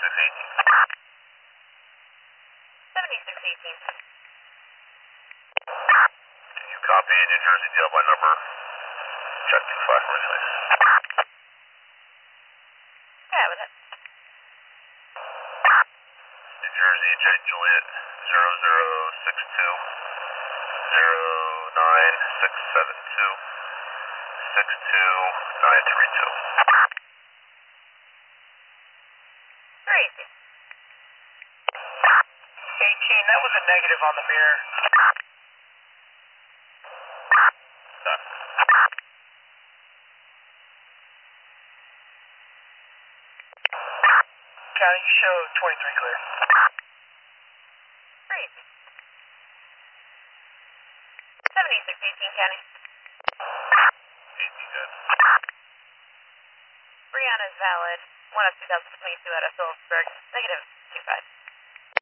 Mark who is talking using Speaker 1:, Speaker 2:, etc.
Speaker 1: 7618. Can you copy New Jersey? Do you have my number? Check 25 for me, please.
Speaker 2: Yeah, with it.
Speaker 1: New Jersey, J Juliet, 0062 09672 62932.
Speaker 2: Very easy.
Speaker 3: 18, that was a negative on the mirror.
Speaker 1: Done.
Speaker 3: County, you show 23 clear.
Speaker 2: Very easy. 7618, County.
Speaker 1: 18 good.
Speaker 2: Brianna is valid. 1 of 2022 out of Phillipsburg. Negative 25.